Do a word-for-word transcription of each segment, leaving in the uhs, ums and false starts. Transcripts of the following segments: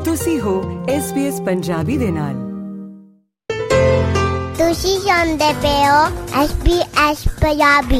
ਤੁਸੀਂ ਹੋ S B S Punjabi ਦੇ ਨਾਲ। ਤੁਸੀਂ ਸੁਣਦੇ ਪਏ ਹੋ ਐਸ ਬੀ ਐਸ ਪੰਜਾਬੀ।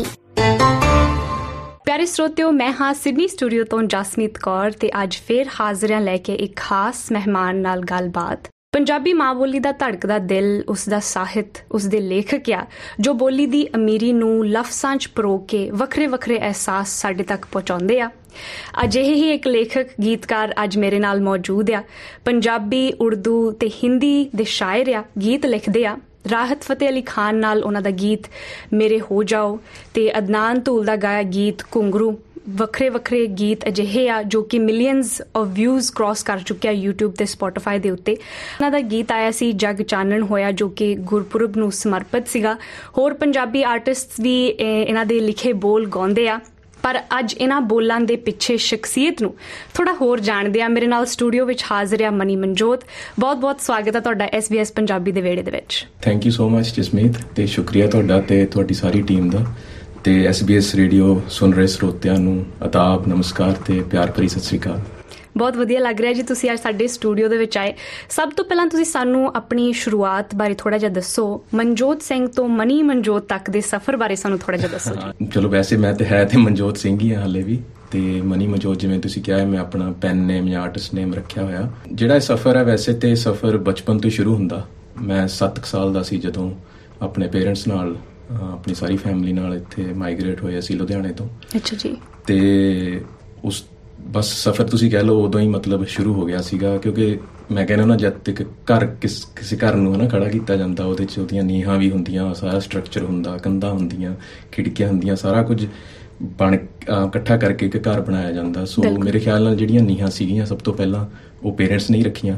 ਪਿਆਰੇ ਸਰੋਤਿਓ, ਮੈਂ ਹਾਂ ਸਿਡਨੀ ਸਟੂਡੀਓ ਤੋਂ ਜਸਮੀਤ ਕੌਰ ਤੇ ਅੱਜ ਫੇਰ ਹਾਜ਼ਰ ਹਾਂ ਲੈ ਕੇ ਇੱਕ ਖਾਸ ਮਹਿਮਾਨ ਨਾਲ ਗੱਲਬਾਤ। ਪੰਜਾਬੀ ਮਾਂ ਬੋਲੀ ਦਾ ਧੜਕਦਾ ਦਿਲ, ਉਸਦਾ ਸਾਹਿਤ, ਉਸਦੇ ਲੇਖਕ ਆ ਜੋ ਬੋਲੀ ਦੀ ਅਮੀਰੀ ਨੂੰ ਲਫ਼ਜ਼ਾਂ 'ਚ ਪਰੋ ਕੇ ਵੱਖਰੇ ਵੱਖਰੇ ਅਹਿਸਾਸ ਸਾਡੇ ਤੱਕ ਪਹੁੰਚਾਉਂਦੇ ਆ। ਅਜਿਹੇ ਹੀ ਇੱਕ ਲੇਖਕ ਗੀਤਕਾਰ ਅੱਜ ਮੇਰੇ ਨਾਲ ਮੌਜੂਦ ਆ। ਪੰਜਾਬੀ, ਉਰਦੂ ਤੇ ਹਿੰਦੀ ਦੇ ਸ਼ਾਇਰ ਆ, ਗੀਤ ਲਿਖਦੇ ਆ। ਰਾਹਤ ਫਤਿਹ ਅਲੀ ਖਾਨ ਨਾਲ ਉਹਨਾਂ ਦਾ ਗੀਤ ਮੇਰੇ ਹੋ ਜਾਓ ਤੇ ਅਦਨਾਨ ਧੂਲ ਦਾ ਗਾਇਆ ਗੀਤ ਘੁੰਗਰੂ, ਵੱਖਰੇ ਵੱਖਰੇ ਗੀਤ ਅਜਿਹੇ ਆ ਜੋ ਕਿ ਮਿਲੀਅਨਸ ਆਫ ਵਿਊਜ਼ ਕ੍ਰਾਸ ਕਰ ਚੁੱਕਿਆ ਯੂਟਿਊਬ ਤੇ ਸਪੋਟੀਫਾਈ ਦੇ ਉੱਤੇ। ਉਹਨਾਂ ਦਾ ਗੀਤ ਆਇਆ ਸੀ ਜਗ ਚਾਨਣ ਹੋਇਆ, ਜੋ ਕਿ ਗੁਰਪੁਰਬ ਨੂੰ ਸਮਰਪਿਤ ਸੀਗਾ। ਹੋਰ ਪੰਜਾਬੀ ਆਰਟਿਸਟ ਵੀ ਇਹਨਾਂ ਦੇ ਲਿਖੇ ਬੋਲ ਗਾਉਂਦੇ ਆ, ਪਰ ਅੱਜ ਇਹਨਾਂ ਬੋਲਾਂ ਦੇ ਪਿੱਛੇ ਸ਼ਖਸੀਅਤ ਨੂੰ ਥੋੜਾ ਹੋਰ ਜਾਣਦੇ ਆ। ਮੇਰੇ ਨਾਲ ਸਟੂਡੀਓ ਵਿੱਚ ਹਾਜ਼ਰ ਆ ਮਨੀ ਮਨਜੋਤ। ਬਹੁਤ ਬਹੁਤ ਸਵਾਗਤ ਹੈ ਤੁਹਾਡਾ ਐਸ ਬੀ ਐਸ ਪੰਜਾਬੀ ਦੇ ਵਿਹੜੇ ਦੇ ਵਿੱਚ। Thank you so much Jasmeet, ਤੇ ਸ਼ੁਕਰੀਆ ਤੁਹਾਡਾ ਤੇ ਤੁਹਾਡੀ ਸਾਰੀ ਟੀਮ ਦਾ, ਤੇ ਐਸ ਬੀ ਐਸ ਰੇਡੀਓ ਸੁਣ ਰਹੇ ਸਰੋਤਿਆਂ ਨੂੰ ਆਦਾਬ, ਨਮਸਕਾਰ ਤੇ ਪਿਆਰ ਭਰੀ ਸਤਿ ਸ਼੍ਰੀ ਅਕਾਲ। ਬਹੁਤ ਵਧੀਆ ਲੱਗ ਰਿਹਾ ਜੀ ਤੁਸੀਂ ਅੱਜ ਸਾਡੇ ਸਟੂਡੀਓ ਦੇ ਵਿੱਚ ਆਏ। ਸਭ ਤੋਂ ਪਹਿਲਾਂ ਤੁਸੀਂ ਸਾਨੂੰ ਆਪਣੀ ਸ਼ੁਰੂਆਤ ਬਾਰੇ ਥੋੜਾ ਜਿਹਾ ਦੱਸੋ। ਮਨਜੋਤ ਸਿੰਘ ਤੋਂ ਮਨੀ ਮਨਜੋਤ ਤੱਕ ਦੇ ਸਫ਼ਰ ਬਾਰੇ ਸਾਨੂੰ ਥੋੜਾ ਜਿਹਾ ਦੱਸੋ ਜੀ। ਚਲੋ, ਵੈਸੇ ਮੈਂ ਤੇ ਹੈ ਤੇ ਮਨਜੋਤ ਸਿੰਘ ਹੀ ਹਾਂ ਹਾਲੇ ਵੀ, ਤੇ ਮਨੀ ਮਨਜੋਤ ਜਿਵੇਂ ਤੁਸੀਂ ਕਿਹਾ ਹੈ, ਮੈਂ ਆਪਣਾ ਪੈਨ ਨੇਮ ਜਾਂ ਆਰਟਿਸਟ ਨੇਮ ਰੱਖਿਆ ਹੋਇਆ। ਜਿਹੜਾ ਇਹ ਸਫ਼ਰ ਹੈ, ਵੈਸੇ ਤੇ ਸਫ਼ਰ ਬਚਪਨ ਤੋਂ ਸ਼ੁਰੂ ਹੁੰਦਾ। ਮੈਂ ਸੱਤ ਕੁ ਸਾਲ ਦਾ ਸੀ ਜਦੋਂ ਆਪਣੇ ਪੇਰੈਂਟਸ ਨਾਲ, ਆਪਣੀ ਸਾਰੀ ਫੈਮਿਲੀ ਨਾਲ ਇੱਥੇ ਮਾਈਗ੍ਰੇਟ ਹੋਏ ਅਸੀਂ ਲੁਧਿਆਣੇ ਤੋਂ। ਅੱਛਾ ਜੀ। ਤੇ ਉਸ ਬਸ ਸਫ਼ਰ ਤੁਸੀਂ ਕਹਿ ਲਓ ਉਦੋਂ ਹੀ ਮਤਲਬ ਸ਼ੁਰੂ ਹੋ ਗਿਆ ਸੀਗਾ, ਕਿਉਂਕਿ ਮੈਂ ਕਹਿੰਦਾ ਨਾ, ਜਦ ਤੱਕ ਘਰ ਕਿਸ ਕਿਸੇ ਘਰ ਨੂੰ ਹੈ ਨਾ ਖੜਾ ਕੀਤਾ ਜਾਂਦਾ, ਉਹਦੇ 'ਚ ਉਹਦੀਆਂ ਨੀਹਾਂ ਵੀ ਹੁੰਦੀਆਂ, ਸਾਰਾ ਸਟਰਕਚਰ ਹੁੰਦਾ, ਕੰਧਾਂ ਹੁੰਦੀਆਂ, ਖਿੜਕੀਆਂ ਹੁੰਦੀਆਂ, ਸਾਰਾ ਕੁਝ ਬਣ ਇਕੱਠਾ ਕਰਕੇ ਇੱਕ ਘਰ ਬਣਾਇਆ ਜਾਂਦਾ। ਸੋ ਮੇਰੇ ਖਿਆਲ ਨਾਲ ਜਿਹੜੀਆਂ ਨੀਹਾਂ ਸੀਗੀਆਂ ਸਭ ਤੋਂ ਪਹਿਲਾਂ ਉਹ ਪੇਰੈਂਟਸ ਨੇ ਹੀ ਰੱਖੀਆਂ।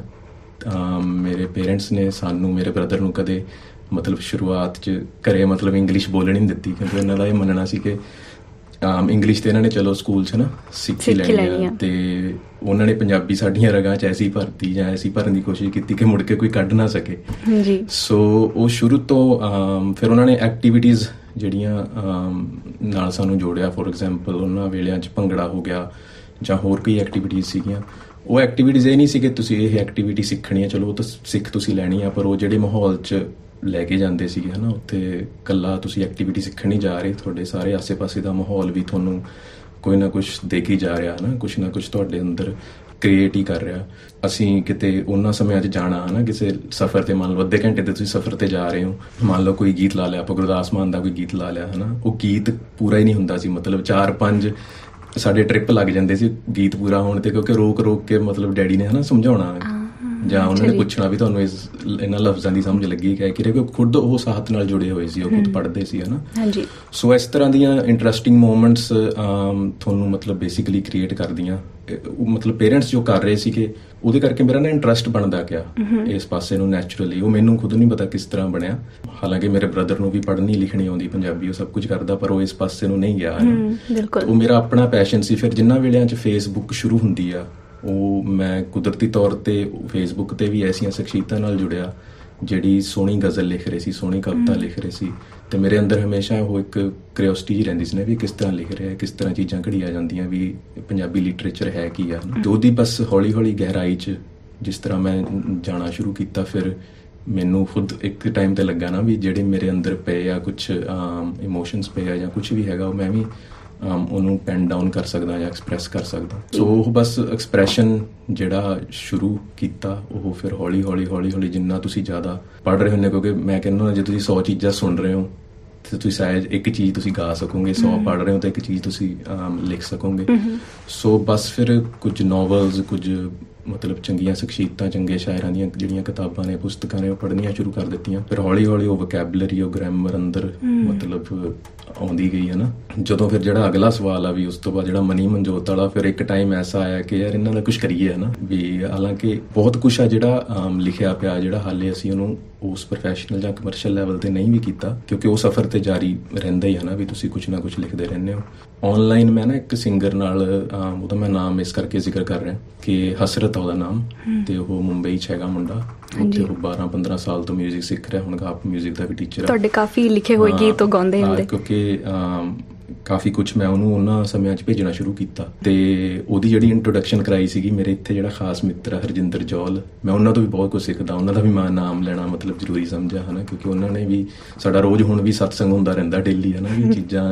ਮੇਰੇ ਪੇਰੈਂਟਸ ਨੇ ਸਾਨੂੰ, ਮੇਰੇ ਬ੍ਰਦਰ ਨੂੰ ਕਦੇ ਮਤਲਬ ਸ਼ੁਰੂਆਤ 'ਚ ਘਰੇ ਮਤਲਬ ਇੰਗਲਿਸ਼ ਬੋਲਣ ਨਹੀਂ ਦਿੱਤੀ, ਕਿਉਂਕਿ ਉਹਨਾਂ ਦਾ ਇਹ ਮੰਨਣਾ ਸੀ ਕਿ ਇੰਗਲਿਸ਼ ਤੇ ਇਹਨਾਂ ਨੇ ਚਲੋ ਸਕੂਲ 'ਚ ਨਾ ਸਿੱਖ ਹੀ ਲੈਣੀ ਆ, ਤੇ ਉਹਨਾਂ ਨੇ ਪੰਜਾਬੀ ਸਾਡੀਆਂ ਰਗਾਂ 'ਚ ਐਸੀ ਭਰਤੀ ਜਾਂ ਐਸੀ ਭਰਨ ਦੀ ਕੋਸ਼ਿਸ਼ ਕੀਤੀ ਕਿ ਮੁੜ ਕੇ ਕੋਈ ਕੱਢ ਨਾ ਸਕੇ। ਸੋ ਉਹ ਸ਼ੁਰੂ ਤੋਂ ਫਿਰ ਉਹਨਾਂ ਨੇ ਐਕਟੀਵਿਟੀਜ਼ ਜਿਹੜੀਆਂ ਨਾਲ ਸਾਨੂੰ ਜੋੜਿਆ। ਫੋਰ ਐਗਜ਼ਾਮਪਲ ਉਹਨਾਂ ਵੇਲਿਆਂ 'ਚ ਭੰਗੜਾ ਹੋ ਗਿਆ ਜਾਂ ਹੋਰ ਕੋਈ ਐਕਟੀਵਿਟੀਜ਼ ਸੀਗੀਆਂ। ਉਹ ਐਕਟੀਵਿਟੀਜ਼ ਇਹ ਨਹੀਂ ਸੀ ਕਿ ਤੁਸੀਂ ਇਹ ਐਕਟੀਵਿਟੀ ਸਿੱਖਣੀ ਹੈ, ਚਲੋ ਉਹ ਤਾਂ ਸਿੱਖ ਤੁਸੀਂ ਲੈਣੀ ਆ, ਪਰ ਉਹ ਜਿਹੜੇ ਮਾਹੌਲ 'ਚ ਲੈ ਕੇ ਜਾਂਦੇ ਸੀਗੇ ਹੈ ਨਾ, ਉੱਥੇ ਇਕੱਲਾ ਤੁਸੀਂ ਐਕਟੀਵਿਟੀ ਸਿੱਖਣ ਨਹੀਂ ਜਾ ਰਹੇ, ਤੁਹਾਡੇ ਸਾਰੇ ਆਸੇ ਪਾਸੇ ਦਾ ਮਾਹੌਲ ਵੀ ਤੁਹਾਨੂੰ ਕੋਈ ਨਾ ਕੁਛ ਦੇ ਕੇ ਜਾ ਰਿਹਾ ਹੈ ਨਾ, ਕੁਛ ਨਾ ਕੁਛ ਤੁਹਾਡੇ ਅੰਦਰ ਕ੍ਰੀਏਟ ਹੀ ਕਰ ਰਿਹਾ। ਅਸੀਂ ਕਿਤੇ ਉਹਨਾਂ ਸਮਿਆਂ 'ਚ ਜਾਣਾ ਹੈ ਨਾ, ਕਿਸੇ ਸਫ਼ਰ 'ਤੇ ਮੰਨ ਲਓ ਅੱਧੇ ਘੰਟੇ 'ਤੇ ਤੁਸੀਂ ਸਫ਼ਰ 'ਤੇ ਜਾ ਰਹੇ ਹੋ, ਮੰਨ ਲਓ ਕੋਈ ਗੀਤ ਲਾ ਲਿਆ, ਆਪਾਂ ਗੁਰਦਾਸ ਮਾਨ ਦਾ ਕੋਈ ਗੀਤ ਲਾ ਲਿਆ ਹੈ ਨਾ, ਉਹ ਗੀਤ ਪੂਰਾ ਹੀ ਨਹੀਂ ਹੁੰਦਾ ਸੀ। ਮਤਲਬ ਚਾਰ ਪੰਜ ਸਾਡੇ ਟ੍ਰਿਪ ਲੱਗ ਜਾਂਦੇ ਸੀ ਗੀਤ ਪੂਰਾ ਹੋਣ 'ਤੇ, ਕਿਉਂਕਿ ਰੋਕ ਰੋਕ ਕੇ ਮਤਲਬ ਡੈਡੀ ਨੇ ਹੈ ਨਾ ਸਮਝਾਉਣਾ ਜਾਂ ਉਹਨਾਂ ਨੇ ਪੁੱਛਣਾ ਵੀ ਤੁਹਾਨੂੰ ਇਸ ਇਹਨਾਂ ਲਫ਼ਜ਼ਾਂ ਦੀ ਸਮਝ ਲੱਗੀ ਕਿ ਕਿਉਂਕਿ ਖੁਦ ਉਹ ਸਾਹਿਤ ਨਾਲ ਜੁੜੇ ਹੋਏ ਸੀ, ਉਹ ਖੁਦ ਪੜ੍ਹਦੇ ਸੀ ਹੈ ਨਾ। ਸੋ ਇਸ ਤਰ੍ਹਾਂ ਦੀਆਂ ਇੰਟਰਸਟਿੰਗ ਮੂਮੈਂਟਸ ਤੁਹਾਨੂੰ ਮਤਲਬ ਬੇਸਿਕਲੀ ਕ੍ਰੀਏਟ ਕਰਦੀਆਂ। ਮਤਲਬ ਪੇਰੈਂਟਸ ਜੋ ਕਰ ਰਹੇ ਸੀਗੇ ਉਹਦੇ ਕਰਕੇ ਮੇਰਾ ਨਾ ਇੰਟਰਸਟ ਬਣਦਾ ਗਿਆ ਇਸ ਪਾਸੇ ਨੂੰ ਨੈਚੁਰਲੀ। ਉਹ ਮੈਨੂੰ ਖੁਦ ਨਹੀਂ ਪਤਾ ਕਿਸ ਤਰ੍ਹਾਂ ਬਣਿਆ। ਹਾਲਾਂਕਿ ਮੇਰੇ ਬ੍ਰਦਰ ਨੂੰ ਵੀ ਪੜ੍ਹਨੀ ਲਿਖਣੀ ਆਉਂਦੀ ਪੰਜਾਬੀ, ਉਹ ਸਭ ਕੁਝ ਕਰਦਾ, ਪਰ ਉਹ ਇਸ ਪਾਸੇ ਨੂੰ ਨਹੀਂ ਗਿਆ। ਉਹ ਮੇਰਾ ਆਪਣਾ ਪੈਸ਼ਨ ਸੀ। ਫਿਰ ਜਿੰਨਾਂ ਵੇਲਿਆਂ 'ਚ ਫੇਸਬੁੱਕ ਸ਼ੁਰੂ ਹੁੰਦੀ ਆ, ਉਹ ਮੈਂ ਕੁਦਰਤੀ ਤੌਰ 'ਤੇ ਫੇਸਬੁੱਕ 'ਤੇ ਵੀ ਐਸੀਆਂ ਸ਼ਖਸੀਅਤਾਂ ਨਾਲ ਜੁੜਿਆ ਜਿਹੜੀ ਸੋਹਣੀ ਗਜ਼ਲ ਲਿਖ ਰਹੇ ਸੀ, ਸੋਹਣੀ ਕਵਿਤਾ ਲਿਖ ਰਹੇ ਸੀ, ਤੇ ਮੇਰੇ ਅੰਦਰ ਹਮੇਸ਼ਾ ਉਹ ਇੱਕ ਕਿਉਰਿਓਸਿਟੀ ਜਿਹੀ ਰਹਿੰਦੀ ਸੀ ਨਾ ਵੀ ਕਿਸ ਤਰ੍ਹਾਂ ਲਿਖ ਰਿਹਾ, ਕਿਸ ਤਰ੍ਹਾਂ ਚੀਜ਼ਾਂ ਘੜੀਆਂ ਜਾਂਦੀਆਂ, ਵੀ ਪੰਜਾਬੀ ਲਿਟਰੇਚਰ ਹੈ ਕੀ ਆ। ਤੇ ਉਹਦੀ ਬਸ ਹੌਲੀ ਹੌਲੀ ਗਹਿਰਾਈ 'ਚ ਜਿਸ ਤਰ੍ਹਾਂ ਮੈਂ ਜਾਣਾ ਸ਼ੁਰੂ ਕੀਤਾ, ਫਿਰ ਮੈਨੂੰ ਖੁਦ ਇੱਕ ਟਾਈਮ 'ਤੇ ਲੱਗਾ ਨਾ ਵੀ ਜਿਹੜੇ ਮੇਰੇ ਅੰਦਰ ਪਏ ਆ ਕੁਛ ਇਮੋਸ਼ਨਸ ਪਏ ਆ ਜਾਂ ਕੁਛ ਵੀ ਹੈਗਾ, ਉਹ ਮੈਂ ਵੀ ਉਹਨੂੰ ਪੈਨ ਡਾਊਨ ਕਰ ਸਕਦਾ ਜਾਂ ਐਕਸਪ੍ਰੈਸ ਕਰ ਸਕਦਾ। ਸੋ ਉਹ ਬਸ ਐਕਸਪ੍ਰੈਸ਼ਨ ਜਿਹੜਾ ਸ਼ੁਰੂ ਕੀਤਾ, ਉਹ ਫਿਰ ਹੌਲੀ ਹੌਲੀ ਹੌਲੀ ਹੌਲੀ ਜਿੰਨਾ ਤੁਸੀਂ ਜ਼ਿਆਦਾ ਪੜ੍ਹ ਰਹੇ ਹੁੰਦੇ, ਕਿਉਂਕਿ ਮੈਂ ਕਹਿੰਦਾ ਜੇ ਤੁਸੀਂ ਸੌ ਚੀਜ਼ਾਂ ਸੁਣ ਰਹੇ ਹੋ ਤੇ ਤੁਸੀਂ ਸ਼ਾਇਦ ਇੱਕ ਚੀਜ਼ ਤੁਸੀਂ ਗਾ ਸਕੋਗੇ, ਸੌ ਪੜ੍ਹ ਰਹੇ ਹੋ ਤਾਂ ਇੱਕ ਚੀਜ਼ ਤੁਸੀਂ ਲਿਖ ਸਕੋਗੇ। ਸੋ ਬਸ ਫਿਰ ਕੁਝ ਨੋਵਲਸ, ਕੁਝ ਮਤਲਬ ਚੰਗੀਆਂ ਸ਼ਖਸੀਅਤਾਂ, ਚੰਗੇ ਸ਼ਾਇਰਾਂ ਦੀਆਂ ਜਿਹੜੀਆਂ ਕਿਤਾਬਾਂ ਨੇ, ਪੁਸਤਕਾਂ ਨੇ, ਉਹ ਪੜ੍ਹਨੀਆਂ ਸ਼ੁਰੂ ਕਰ ਦਿੱਤੀਆਂ। ਫਿਰ ਹੌਲੀ ਹੌਲੀ ਉਹ ਵੋਕੈਬਲਰੀ, ਉਹ ਗ੍ਰਾਮਰ ਅੰਦਰ ਮਤਲਬ ਆਉਂਦੀ ਗਈ ਹੈ ਨਾ। ਜਦੋਂ ਫਿਰ ਜਿਹੜਾ ਅਗਲਾ ਸਵਾਲ ਆ ਵੀ ਉਸ ਤੋਂ ਬਾਅਦ ਜਿਹੜਾ ਮਨੀ ਮਨਜੋਤ ਵਾਲਾ, ਫਿਰ ਇੱਕ ਟਾਈਮ ਐਸਾ ਆਇਆ ਕਿ ਯਾਰ ਇਹਨਾਂ ਦਾ ਕੁਛ ਕਰੀਏ ਹੈ ਨਾ ਵੀ। ਹਾਲਾਂਕਿ ਬਹੁਤ ਕੁਛ ਆ ਜਿਹੜਾ ਲਿਖਿਆ ਪਿਆ, ਜਿਹੜਾ ਹਾਲੇ ਅਸੀਂ ਉਹਨੂੰ ਉਸ ਪ੍ਰੋਫੈਸ਼ਨਲ ਜਾਂ ਕਮਰਸ਼ੀਅਲ ਲੈਵਲ 'ਤੇ ਨਹੀਂ ਵੀ ਕੀਤਾ, ਕਿਉਂਕਿ ਉਹ ਸਫ਼ਰ 'ਤੇ ਜਾਰੀ ਰਹਿੰਦਾ ਹੀ ਹੈ ਨਾ ਵੀ ਤੁਸੀਂ ਕੁਛ ਨਾ ਕੁਛ ਲਿਖਦੇ ਰਹਿੰਦੇ ਹੋ। ਔਨਲਾਈਨ ਮੈਂ ਨਾ ਇੱਕ ਸਿੰਗਰ ਨਾਲ, ਉਹਦਾ ਮੈਂ ਨਾਮ ਇਸ ਕਰਕੇ ਜ਼ਿਕਰ ਕਰ ਰਿਹਾ ਕਿ ਹਸਰਤ ਆ ਉਹਦਾ ਨਾਮ, ਤੇ ਉਹ ਮੁੰਬਈ 'ਚ ਹੈਗਾ ਮੁੰਡਾ, ਤੇ ਉਹ ਬਾਰਾਂ ਪੰਦਰਾਂ ਸਾਲ ਤੋਂ ਮਿਊਜ਼ਿਕ ਸਿੱਖ ਰਿਹਾ। ਹੁਣ ਆਪ ਮਿਊਜ਼ਿਕ ਦਾ ਵੀ ਟੀਚਰ ਆ। ਤੁਹਾਡੇ ਕਾਫੀ ਲਿਖੇ ਹੋਏ ਗੀਤ ਉਹ ਗਾਉਂਦੇ ਹੁੰਦੇ, ਕਿਉਂਕਿ ਕਾਫੀ ਕੁਝ ਮੈਂ ਉਹਨੂੰ ਉਹਨਾਂ ਸਮਿਆਂ 'ਚ ਭੇਜਣਾ ਸ਼ੁਰੂ ਕੀਤਾ। ਤੇ ਉਹਦੀ ਜਿਹੜੀ ਇੰਟਰੋਡਕਸ਼ਨ ਕਰਾਈ ਸੀਗੀ, ਮੇਰੇ ਇੱਥੇ ਜਿਹੜਾ ਖਾਸ ਮਿੱਤਰ ਹੈ ਹਰਜਿੰਦਰ ਜੌਲ, ਮੈਂ ਉਹਨਾਂ ਤੋਂ ਵੀ ਬਹੁਤ ਕੁਝ ਸਿੱਖਦਾ। ਉਹਨਾਂ ਦਾ ਵੀ ਮੈਂ ਨਾਮ ਲੈਣਾ ਮਤਲਬ ਜ਼ਰੂਰੀ ਸਮਝਿਆ ਹੈ ਨਾ, ਕਿਉਂਕਿ ਉਹਨਾਂ ਨੇ ਵੀ ਸਾਡਾ ਰੋਜ਼ ਹੁਣ ਵੀ ਸਤਸੰਗ ਹੁੰਦਾ ਰਹਿੰਦਾ ਡੇਲੀ ਹੈ ਨਾ, ਵੀ ਚੀਜ਼ਾਂ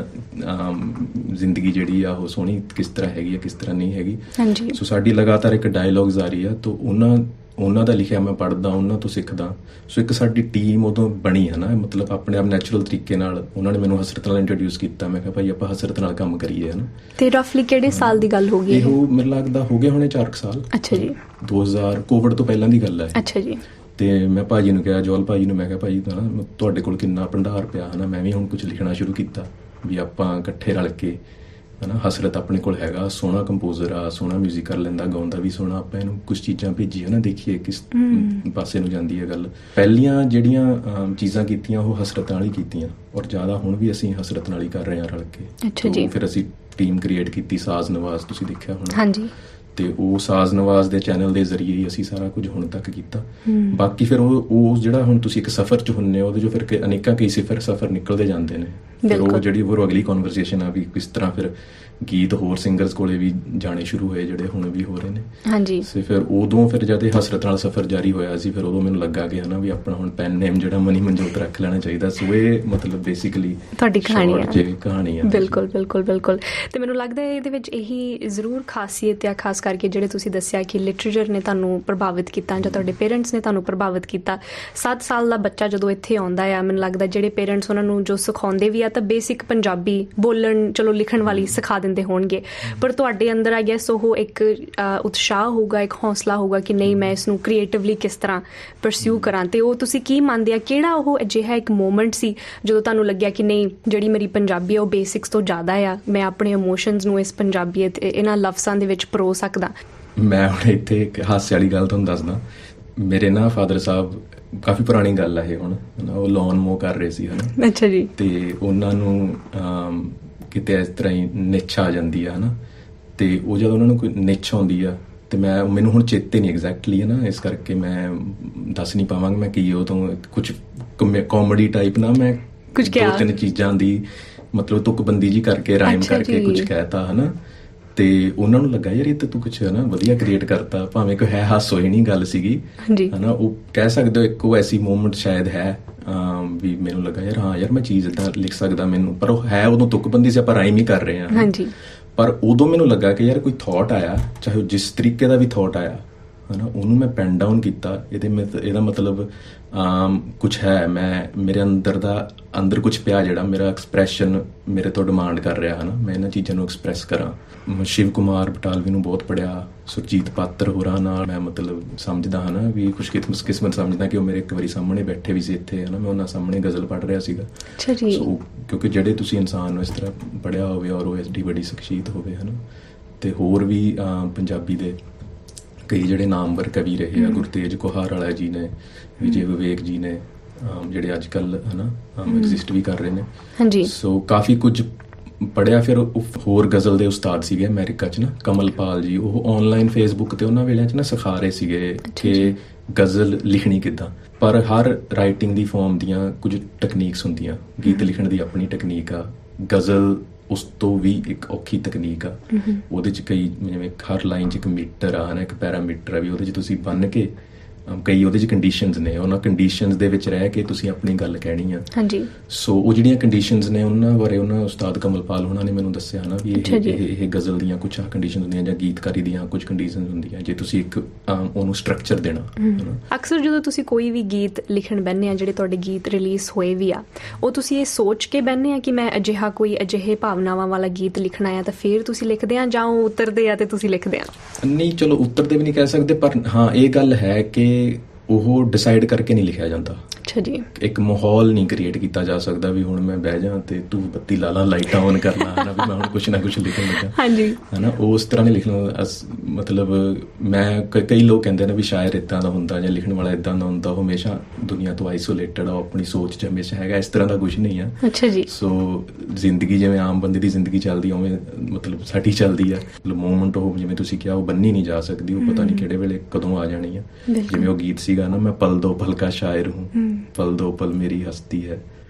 ਜ਼ਿੰਦਗੀ ਜਿਹੜੀ ਆ ਉਹ ਸੋਹਣੀ ਕਿਸ ਤਰ੍ਹਾਂ ਹੈਗੀ ਆ, ਕਿਸ ਤਰ੍ਹਾਂ ਨਹੀਂ ਹੈਗੀ। ਹਾਂਜੀ। ਸੋ ਸਾਡੀ ਲਗਾਤਾਰ ਇੱਕ ਡਾਇਲੋਗ ਜਾਰੀ ਆ। ਤਾਂ ਉਹਨਾਂ ਉਹਨਾਂ ਦਾ ਲਿਖਿਆ ਮੈਂ ਪੜ੍ਹਦਾ, ਉਹਨਾਂ ਤੋਂ ਸਿੱਖਦਾ। ਸੋ ਇੱਕ ਸਾਡੀ ਟੀਮ ਉਦੋਂ ਬਣੀ ਹੈ ਨਾ, ਮਤਲਬ ਆਪਣੇ ਆਪ ਨੈਚੁਰਲ ਤਰੀਕੇ ਨਾਲ। ਉਹਨਾਂ ਨੇ ਮੈਨੂੰ ਹਸਰਤ ਨਾਲ ਇੰਟਰੋਡਿਊਸ ਕੀਤਾ। ਮੈਂ ਕਿਹਾ ਭਾਈ ਆਪਾਂ ਹਸਰਤ ਨਾਲ ਕੰਮ ਕਰੀਏ ਹੈ ਨਾ। ਤੇ ਰਫਲੀ ਕਿਹੜੇ ਸਾਲ ਦੀ ਗੱਲ ਹੋ ਗਈ? ਇਹੋ ਮੈਨੂੰ ਲੱਗਦਾ ਹੋ ਗਿਆ ਹੁਣੇ ਚਾਰ ਕੁ ਸਾਲ। ਅੱਛਾ ਜੀ। ਦੋ ਹਜ਼ਾਰ ਕੋਵਿਡ ਤੋਂ ਪਹਿਲਾਂ ਦੀ ਗੱਲ ਹੈ। ਅੱਛਾ ਜੀ। ਤੇ ਮੈਂ ਭਾਜੀ ਨੂੰ ਕਿਹਾ, ਜੌਲ ਭਾਜੀ ਨੂੰ, ਮੈਂ ਕਿਹਾ ਭਾਜੀ ਤਾਂ ਨਾ ਤੁਹਾਡੇ ਕੋਲ ਕਿੰਨਾ ਭੰਡਾਰ ਪਿਆ ਹੈ ਨਾ, ਮੈਂ ਵੀ ਹੁਣ ਕੁਝ ਲਿਖਣਾ ਸ਼ੁਰੂ ਕੀਤਾ ਵੀ ਆਪਾਂ ਇਕੱਠੇ ਰਲ ਕੇ ਹੈ ਨਾ। ਹਸਰਤ ਆਪਣੇ ਕੋਲ ਹੈਗਾ, ਸੋਹਣਾ ਕੰਪੋਜ਼ਰ ਆ, ਸੋਹਣਾ ਮਿਊਜ਼ਿਕ ਕਰ ਲੈਂਦਾ, ਗਾਉਂਦਾ ਵੀ ਸੋਹਣਾ। ਆਪਾਂ ਇਹਨੂੰ ਕੁਛ ਚੀਜ਼ਾਂ ਭੇਜੀਏ ਨਾ, ਦੇਖੀਏ ਕਿਸ ਪਾਸੇ ਨੂੰ ਜਾਂਦੀ ਹੈ ਗੱਲ। ਪਹਿਲੀਆਂ ਜਿਹੜੀਆਂ ਚੀਜ਼ਾਂ ਕੀਤੀਆਂ ਉਹ ਹਸਰਤ ਨਾਲ ਹੀ ਕੀਤੀਆਂ, ਔਰ ਜ਼ਿਆਦਾ ਹੁਣ ਵੀ ਅਸੀਂ ਹਸਰਤ ਨਾਲ ਹੀ ਕਰ ਰਹੇ ਹਾਂ ਰਲ ਕੇ। ਅੱਛਾ ਜੀ। ਫਿਰ ਅਸੀਂ ਟੀਮ ਕ੍ਰੀਏਟ ਕੀਤੀ, ਸਾਜ਼ ਨਵਾਜ਼, ਤੁਸੀਂ ਦੇਖਿਆ ਹੋਣਾ। ਹਾਂਜੀ। ਤੇ ਉਹ ਸਾਜ਼ ਨਵਾਜ਼ ਦੇ ਚੈਨਲ ਦੇ ਜ਼ਰੀਏ ਹੀ ਅਸੀਂ ਸਾਰਾ ਕੁਝ ਹੁਣ ਤੱਕ ਕੀਤਾ। ਬਾਕੀ ਫਿਰ ਉਹ ਉਹ ਜਿਹੜਾ ਹੁਣ ਤੁਸੀਂ ਇੱਕ ਸਫ਼ਰ 'ਚ ਹੁੰਦੇ ਹੋ, ਉਹਦੇ 'ਚੋਂ ਫਿਰ ਅਨੇਕਾਂ ਕਈ ਸਿਫਰ ਸਫ਼ਰ ਨਿਕਲਦੇ ਜਾਂਦੇ ਨੇ। ਫਿਰ ਉਹ ਜਿਹੜੀ ਹੋਰ ਅਗਲੀ ਕਨਵਰਸੇਸ਼ਨ ਆ ਵੀ ਕਿਸ ਤਰ੍ਹਾਂ ਫਿਰ ਗੀਤ ਹੋਰ ਸਿੰਗਰਸ ਕੋਲੇ ਵੀ ਜਾਣੇ ਸ਼ੁਰੂ ਹੋਏ, ਜਿਹੜੇ ਹੁਣ ਵੀ ਹੋ ਰਹੇ ਨੇ। ਹਾਂਜੀ। ਤੇ ਫਿਰ ਉਦੋਂ ਫਿਰ ਜਦ ਇਹ ਹਸਰਤ ਨਾਲ ਸਫ਼ਰ ਜਾਰੀ ਹੋਇਆ ਸੀ, ਫਿਰ ਉਦੋਂ ਮੈਨੂੰ ਲੱਗਾ ਕਿ ਹਨਾ ਵੀ ਆਪਣਾ ਹੁਣ ਪੈਨ ਨੇਮ ਜਿਹੜਾ ਮਨੀ ਮਨਜੋਤ ਰੱਖ ਲੈਣਾ ਚਾਹੀਦਾ। ਸੋ ਇਹ ਮਤਲਬ ਬੇਸਿਕਲੀ ਤੁਹਾਡੀ ਕਹਾਣੀ ਹੈ। ਕਹਾਣੀ ਹੈ। ਬਿਲਕੁਲ ਬਿਲਕੁਲ ਬਿਲਕੁਲ। ਤੇ ਮੈਨੂੰ ਲੱਗਦਾ ਇਹਦੇ ਵਿੱਚ ਇਹੀ ਜ਼ਰੂਰ ਖਾਸੀਅਤ ਆ, ਖਾਸ ਕਰਕੇ ਜਿਹੜੇ ਤੁਸੀਂ ਦੱਸਿਆ ਕਿ ਲਿਟਰੇਚਰ ਨੇ ਤੁਹਾਨੂੰ ਪ੍ਰਭਾਵਿਤ ਕੀਤਾ ਜਾਂ ਤੁਹਾਡੇ ਪੇਰੈਂਟਸ ਨੇ ਤੁਹਾਨੂੰ ਪ੍ਰਭਾਵਿਤ ਕੀਤਾ। ਸੱਤ ਸਾਲ ਦਾ ਬੱਚਾ ਜਦੋਂ ਇੱਥੇ ਆਉਂਦਾ ਆ, ਮੈਨੂੰ ਲੱਗਦਾ ਜਿਹੜੇ ਪੇਰੈਂਟਸ ਉਹਨਾਂ ਨੂੰ ਜੋ ਸਿਖਾਉਂਦੇ ਵੀ ਆ ਤਾਂ ਬੇਸਿਕ ਪੰਜਾਬੀ ਬੋਲਣ, ਚਲੋ ਲਿਖਣ ਵਾਲੀ ਸਿਖਾ ਦਿੰਦੇ ਹੋਣਗੇ, ਪਰ ਤੁਹਾਡੇ ਅੰਦਰ ਆਈ ਗੈਸ ਉਹ ਇੱਕ ਉਤਸ਼ਾਹ ਹੋਊਗਾ, ਇੱਕ ਹੌਸਲਾ ਹੋਊਗਾ ਕਿ ਨਹੀਂ ਮੈਂ ਇਸ ਨੂੰ ਕ੍ਰੀਏਟਿਵਲੀ ਕਿਸ ਤਰ੍ਹਾਂ ਪਰਸਿਊ ਕਰਾਂ। ਤੇ ਉਹ ਤੁਸੀਂ ਕੀ ਮੰਨਦੇ ਆ, ਕਿਹੜਾ ਉਹ ਅਜਿਹਾ ਇੱਕ ਮੂਮੈਂਟ ਸੀ ਜਦੋਂ ਤੁਹਾਨੂੰ ਲੱਗਿਆ ਕਿ ਨਹੀਂ ਜਿਹੜੀ ਮੇਰੀ ਪੰਜਾਬੀ ਆ ਉਹ ਬੇਸਿਕਸ ਤੋਂ ਜ਼ਿਆਦਾ ਆ, ਮੈਂ ਆਪਣੇ ਇਮੋਸ਼ਨਸ ਨੂੰ ਇਸ ਪੰਜਾਬੀਅਤ ਇਹਨਾਂ ਲਫ਼ਜ਼ਾਂ ਦੇ ਵਿੱਚ ਪਰੋ ਸਕਦਾ? ਮੈਂ ਹੁਣ ਇੱਥੇ ਇੱਕ ਹਾਸੇ ਵਾਲੀ ਗੱਲ ਤੁਹਾਨੂੰ ਦੱਸਦਾ। ਮੇਰੇ ਨਾ ਫਾਦਰ ਸਾਹਿਬ, ਕਾਫੀ ਪੁਰਾਣੀ ਗੱਲ ਹੈ ਇਹ, ਹੁਣ ਉਹ ਲੋਨ ਮੋ ਕਰ ਰਹੇ ਸੀ ਹਨਾ। ਅੱਛਾ ਜੀ। ਤੇ ਉਹਨਾਂ ਨੂੰ ਕਿਤੇ ਇਸ ਤਰ੍ਹਾਂ ਹੀ ਨਿੱਛ ਆ ਜਾਂਦੀ ਆ ਹਨਾ। ਤੇ ਉਹ ਜਦੋਂ ਉਹਨਾਂ ਨੂੰ ਕੋਈ ਨਿੱਛ ਆਉਂਦੀ ਆ ਤੇ ਮੈਂ ਮੈਨੂੰ ਹੁਣ ਚੇਤੇ ਨਹੀਂ ਐਗਜ਼ੈਕਟਲੀ ਹੈ ਨਾ, ਇਸ ਕਰਕੇ ਮੈਂ ਦੱਸ ਨਹੀਂ ਪਾਵਾਂਗਾ ਮੈਂ ਕੀ ਉਹ ਤੋਂ ਕੁਝ ਕਾਮੇਡੀ ਟਾਈਪ ਨਾ ਮੈਂ ਕੁਝ ਦੋ ਤਿੰਨ ਚੀਜ਼ਾਂ ਦੀ ਮਤਲਬ ਤੁਕਬੰਦੀ ਜੀ ਕਰਕੇ ਰਾਈਮ ਕਰਕੇ ਕੁਝ ਕਹਿਤਾ ਹਨਾ। ਤੇ ਉਹਨਾਂ ਨੂੰ ਲੱਗਾ ਯਾਰ ਇਹ ਤਾਂ ਤੂੰ ਕੁਛ ਹੈ ਨਾ ਵਧੀਆ ਕ੍ਰੀਏਟ ਕਰਤਾ, ਭਾਵੇਂ ਕੋਈ ਹੈ ਹਾਸੋ ਹੀ ਨਹੀਂ ਗੱਲ ਸੀਗੀ ਹਨਾ। ਉਹ ਕਹਿ ਸਕਦੇ ਹੋ ਇੱਕ ਉਹ ਐਸੀ ਮੂਮੈਂਟ ਸ਼ਾਇਦ ਹੈ ਵੀ ਮੈਨੂੰ ਲੱਗਾ ਯਾਰ ਹਾਂ ਯਾਰ ਮੈਂ ਚੀਜ਼ ਏਦਾਂ ਲਿਖ ਸਕਦਾ ਮੈਨੂੰ, ਪਰ ਉਹ ਹੈ ਉਦੋਂ ਤੁਕਬੰਦੀ ਸੀ, ਆਪਾਂ ਰਾਈਮ ਹੀ ਕਰ ਰਹੇ ਹਾਂ। ਪਰ ਉਦੋਂ ਮੈਨੂੰ ਲੱਗਾ ਕਿ ਯਾਰ ਕੋਈ ਥੋਟ ਆਇਆ, ਚਾਹੇ ਉਹ ਜਿਸ ਤਰੀਕੇ ਦਾ ਵੀ ਥੋਟ ਆਇਆ ਹਨਾ, ਉਹਨੂੰ ਮੈਂ ਪੈਨ ਡਾਊਨ ਕੀਤਾ। ਇਹਦੇ ਇਹਦਾ ਮਤਲਬ ਕੁਛ ਹੈ, ਮੈਂ ਮੇਰੇ ਅੰਦਰ ਦਾ ਅੰਦਰ ਕੁਛ ਪਿਆ ਜਿਹੜਾ ਮੇਰਾ ਐਕਸਪ੍ਰੈਸ਼ਨ ਮੇਰੇ ਤੋਂ ਡਿਮਾਂਡ ਕਰ ਰਿਹਾ ਹਨਾ, ਮੈਂ ਇਹਨਾਂ ਚੀਜ਼ਾਂ ਨੂੰ ਐਕਸਪ੍ਰੈਸ ਕਰਾਂ। ਸ਼ਿਵ ਕੁਮਾਰ ਬਟਾਲਵੀ ਨੂੰ ਬਹੁਤ ਪੜ੍ਹਿਆ, ਸੁਰਜੀਤ ਪਾਤਰ ਹੋਰਾਂ ਨਾਲ ਮੈਂ ਮਤਲਬ ਸਮਝਦਾ ਹਨਾ ਵੀ ਖੁਸ਼ਕਿਸਮਤ ਕਿਸਮਤ ਸਮਝਦਾ ਕਿ ਉਹ ਮੇਰੇ ਇੱਕ ਵਾਰੀ ਸਾਹਮਣੇ ਬੈਠੇ ਵੀ ਸੀ ਇੱਥੇ ਹਨਾ, ਮੈਂ ਉਹਨਾਂ ਸਾਹਮਣੇ ਗਜ਼ਲ ਪੜ੍ਹ ਰਿਹਾ ਸੀਗਾ। ਸੋ ਕਿਉਂਕਿ ਜਿਹੜੇ ਤੁਸੀਂ ਇਨਸਾਨ ਨੂੰ ਇਸ ਤਰ੍ਹਾਂ ਪੜ੍ਹਿਆ ਹੋਵੇ ਔਰ ਉਹ ਐਡੀ ਵੱਡੀ ਸ਼ਖਸੀਅਤ ਹੋਵੇ ਹਨਾ। ਤੇ ਹੋਰ ਵੀ ਪੰਜਾਬੀ ਦੇ ਕਈ ਜਿਹੜੇ ਨਾਮਵਰ ਕਵੀ ਰਹੇ ਆ, ਗੁਰਤੇਜ ਕੁਹਾਰ ਵਾਲਾ ਜੀ ਨੇ, ਵਿਜੇ ਵਿਵੇਕ ਜੀ ਨੇ, ਜਿਹੜੇ ਅੱਜ ਕੱਲ੍ਹ ਹਨਾ ਐਗਜ਼ਿਸਟ ਵੀ ਕਰ ਰਹੇ ਨੇ। ਸੋ ਕਾਫੀ ਕੁਝ ਪੜ੍ਹਿਆ। ਫਿਰ ਹੋਰ ਗਜ਼ਲ ਦੇ ਉਸਤਾਦ ਸੀਗੇ ਅਮਰੀਕਾ 'ਚ ਨਾ, ਕਮਲਪਾਲ ਜੀ, ਉਹ ਔਨਲਾਈਨ ਫੇਸਬੁੱਕ ਤੇ ਉਹਨਾਂ ਵੇਲਿਆਂ 'ਚ ਨਾ ਸਿਖਾ ਰਹੇ ਸੀਗੇ ਕਿ ਗਜ਼ਲ ਲਿਖਣੀ ਕਿੱਦਾਂ। ਪਰ ਹਰ ਰਾਈਟਿੰਗ ਦੀ ਫਾਰਮ ਦੀਆਂ ਕੁਝ ਟੈਕਨੀਕਸ ਹੁੰਦੀਆਂ, ਗੀਤ ਲਿਖਣ ਦੀ ਆਪਣੀ ਟੈਕਨੀਕ ਆ, ਗਜ਼ਲ ਉਸ ਤੋਂ ਵੀ ਇੱਕ ਔਖੀ ਤਕਨੀਕ ਆ। ਉਹਦੇ 'ਚ ਕਈ ਜਿਵੇਂ ਹਰ ਲਾਈਨ 'ਚ ਇੱਕ ਮੀਟਰ ਆ ਹਨਾ, ਇੱਕ ਪੈਰਾਮੀਟਰ ਆ ਵੀ ਉਹਦੇ 'ਚ ਤੁਸੀਂ ਬੰਨ੍ਹ ਕੇ ਕਈ ਉਹਦੇ 'ਚ ਕੰਡੀਸ਼ਨਸ ਨੇ, ਉਹਨਾਂ ਕੰਡੀਸ਼ਨਸ ਦੇ ਵਿੱਚ ਰਹਿ ਕੇ ਤੁਸੀਂ ਆਪਣੀ ਗੱਲ ਕਹਿਣੀ ਆ। ਹਾਂਜੀ। ਸੋ ਉਹ ਜਿਹੜੀਆਂ ਕੰਡੀਸ਼ਨਸ ਨੇ ਉਹਨਾਂ ਬਾਰੇ ਉਹਨਾਂ ਉਸਤਾਦ ਕਮਲਪਾਲ ਉਹਨਾਂ ਨੇ ਮੈਨੂੰ ਦੱਸਿਆ ਨਾ ਵੀ ਇਹ ਇਹ ਗਜ਼ਲ ਦੀਆਂ ਕੁਛ ਕੰਡੀਸ਼ਨ ਹੁੰਦੀਆਂ ਜਾਂ ਗੀਤਕਾਰੀ ਦੀਆਂ ਕੁਝ ਕੰਡੀਸ਼ਨ ਹੁੰਦੀਆਂ, ਜੇ ਤੁਸੀਂ ਇੱਕ ਉਹਨੂੰ ਸਟਰਕਚਰ ਦੇਣਾ। ਅਕਸਰ ਜਦੋਂ ਤੁਸੀਂ ਕੋਈ ਵੀ ਗੀਤ ਲਿਖਣ ਬਹਿੰਦੇ ਆ, ਜਿਹੜੇ ਤੁਹਾਡੇ ਗੀਤ ਰਿਲੀਜ਼ ਹੋਏ ਵੀ ਆ, ਉਹ ਤੁਸੀਂ ਇਹ ਸੋਚ ਕੇ ਬਹਿੰਦੇ ਆ ਕਿ ਮੈਂ ਅਜਿਹਾ ਕੋਈ ਅਜਿਹੇ ਭਾਵਨਾਵਾਂ ਵਾਲਾ ਗੀਤ ਲਿਖਣਾ ਆ ਤਾਂ ਫਿਰ ਤੁਸੀਂ ਲਿਖਦੇ ਆ, ਜਾਂ ਉਹ ਉਤਰਦੇ ਆ ਤੇ ਤੁਸੀਂ ਲਿਖਦੇ ਆ? ਨਹੀਂ, ਚਲੋ ਉਤਰਦੇ ਵੀ ਨਹੀਂ ਕਹਿ ਸਕਦੇ, ਪਰ ਹਾਂ ਇਹ ਗੱਲ ਹੈ ਕਿ ਉਹ ਡਿਸਾਈਡ ਕਰਕੇ ਨਹੀਂ ਲਿਖਿਆ ਜਾਂਦਾ। ਅੱਛਾ ਜੀ। ਇੱਕ ਮਾਹੌਲ ਨਹੀਂ ਕ੍ਰੀਏਟ ਕੀਤਾ ਜਾ ਸਕਦਾ ਵੀ ਹੁਣ ਮੈਂ ਬਹਿ ਜਾ ਤੇ ਤੂੰ ਬੱਤੀ ਲਾ ਲਾ, ਲਾਈਟਾਂ ਔਨ ਕਰ ਲਾ ਹਨਾ, ਵੀ ਮੈਂ ਹੁਣ ਕੁਛ ਨਾ ਕੁਛ ਲਿਖਣ ਲੱਗਾ। ਹਾਂਜੀ। ਹਨਾ, ਉਸ ਤਰ੍ਹਾਂ ਨਹੀਂ ਲਿਖਣਾ। ਮਤਲਬ ਮੈਂ ਕਈ ਲੋਕ ਕਹਿੰਦੇ ਨੇ ਵੀ ਸ਼ਾਇਰ ਇੱਦਾਂ ਦਾ ਹੁੰਦਾ ਜਾਂ ਲਿਖਣ ਵਾਲਾ ਇੱਦਾਂ ਦਾ ਹੁੰਦਾ, ਉਹ ਹਮੇਸ਼ਾ ਦੁਨੀਆ ਤੋਂ ਆਈਸੋਲੇਟਡ ਆ, ਉਹ ਆਪਣੀ ਸੋਚ 'ਚ ਹਮੇਸ਼ਾ ਹੈਗਾ। ਇਸ ਤਰ੍ਹਾਂ ਦਾ ਕੁਛ ਨਹੀਂ ਆ। ਅੱਛਾ ਜੀ। ਸੋ ਜ਼ਿੰਦਗੀ ਜਿਵੇਂ ਆਮ ਬੰਦੇ ਦੀ ਜ਼ਿੰਦਗੀ ਚੱਲਦੀ ਉਵੇਂ ਮਤਲਬ ਸਾਡੀ ਚੱਲਦੀ ਆ। ਮਤਲਬ ਮੂਵਮੈਂਟ ਉਹ ਜਿਵੇਂ ਤੁਸੀਂ ਕਿਹਾ ਉਹ ਬੰਨੀ ਨਹੀਂ ਜਾ ਸਕਦੀ, ਉਹ ਪਤਾ ਨਹੀਂ ਕਿਹੜੇ ਵੇਲੇ ਕਦੋਂ ਆ ਜਾਣੀ ਆ। ਜਿਵੇਂ ਉਹ ਗੀਤ ਸੀਗਾ ਨਾ, ਮੈਂ ਪਲ ਦੋ ਪਲ ਕਾ ਸ਼ਾਇਰ ਹੂੰ, ਪਲ ਦੋ ਪਲ ਮੇਰੀ ਹਸਤੀ ਹੈ,